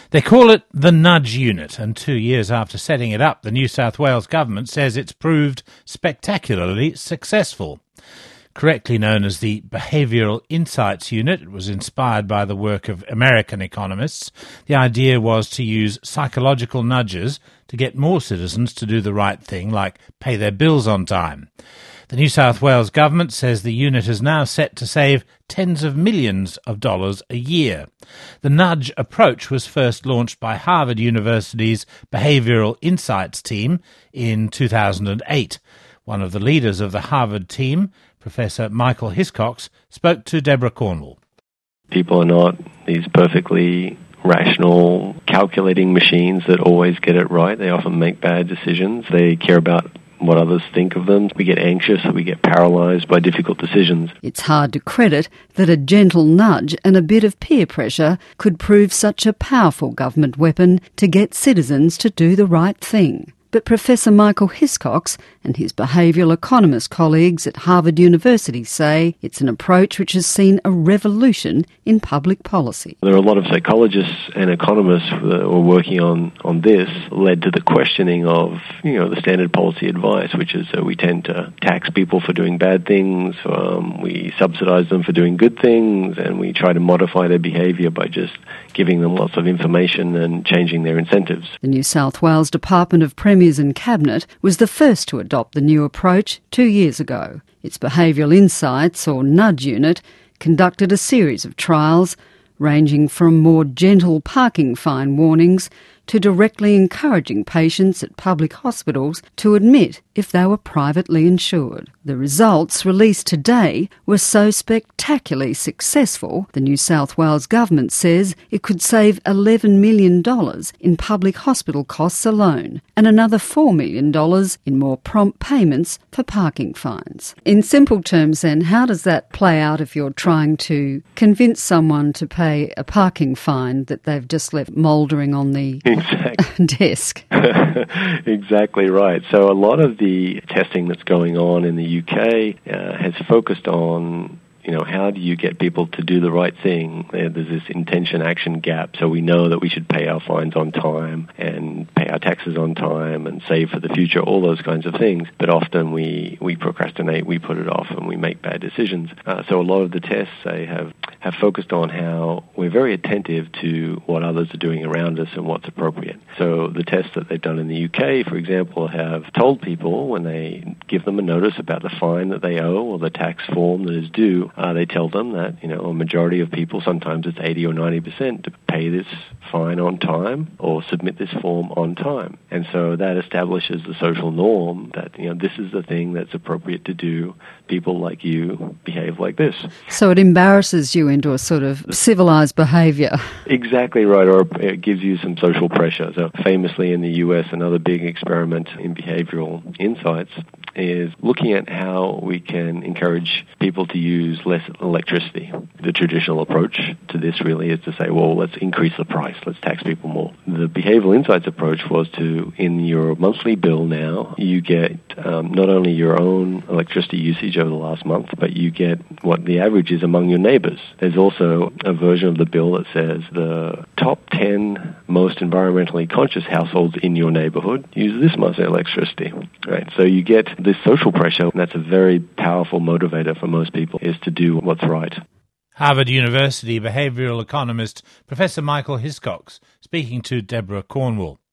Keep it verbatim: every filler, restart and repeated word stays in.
They call it the Nudge Unit, and two years after setting it up, the New South Wales government says it's proved spectacularly successful. Correctly known as the Behavioural Insights Unit, it was inspired by the work of American economists. The idea was to use psychological nudges to get more citizens to do the right thing, like pay their bills on time. The New South Wales government says the unit is now set to save tens of millions of dollars a year. The nudge approach was first launched by Harvard University's Behavioural Insights team in two thousand eight. One of the leaders of the Harvard team, Professor Michael Hiscox, spoke to Deborah Cornwall. People are not these perfectly rational, calculating machines that always get it right. They often make bad decisions. They care about what others think of them. We get anxious, we get paralysed by difficult decisions. It's hard to credit that a gentle nudge and a bit of peer pressure could prove such a powerful government weapon to get citizens to do the right thing. But Professor Michael Hiscox and his behavioural economist colleagues at Harvard University say it's an approach which has seen a revolution in public policy. There are a lot of psychologists and economists that were working on, on this, led to the questioning of, you know, the standard policy advice, which is uh, we tend to tax people for doing bad things, um, we subsidise them for doing good things, and we try to modify their behaviour by just giving them lots of information and changing their incentives. The New South Wales Department of Premiers and Cabinet was the first to adopt the new approach two years ago. Its Behavioural Insights, or Nudge Unit, conducted a series of trials ranging from more gentle parking fine warnings to directly encouraging patients at public hospitals to admit if they were privately insured. The results, released today, were so spectacularly successful, the New South Wales government says it could save eleven million dollars in public hospital costs alone, and another four million dollars in more prompt payments for parking fines. In simple terms then, how does that play out if you're trying to convince someone to pay a parking fine that they've just left mouldering on the exactly. desk? Exactly right. So a lot of the testing that's going on in the U K uh, has focused on, you know, how do you get people to do the right thing? There's this intention-action gap, so we know that we should pay our fines on time and pay our taxes on time and save for the future, all those kinds of things. But often we, we procrastinate, we put it off, and we make bad decisions. Uh, so a lot of the tests, they have, have focused on how we're very attentive to what others are doing around us and what's appropriate. So the tests that they've done in the U K, for example, have told people when they give them a notice about the fine that they owe or the tax form that is due, Uh, they tell them that, you know, a majority of people, sometimes it's eighty or ninety percent, to pay this fine on time or submit this form on time. And so that establishes the social norm that, you know, this is the thing that's appropriate to do. People like you behave like this. So it embarrasses you into a sort of civilised behaviour. Exactly right, or it gives you some social pressure. So famously in the U S, another big experiment in behavioural insights is looking at how we can encourage people to use less electricity. The traditional approach to this really is to say, well, let's increase the price, let's tax people more. The Behavioural Insights approach was to, in your monthly bill now, you get um, not only your own electricity usage over the last month, but you get what the average is among your neighbours. There's also a version of the bill that says the top ten most environmentally conscious households in your neighbourhood use this much electricity. Right? So you get this social pressure, and that's a very powerful motivator for most people, is to do what's right. Harvard University behavioural economist Professor Michael Hiscox speaking to Deborah Cornwall.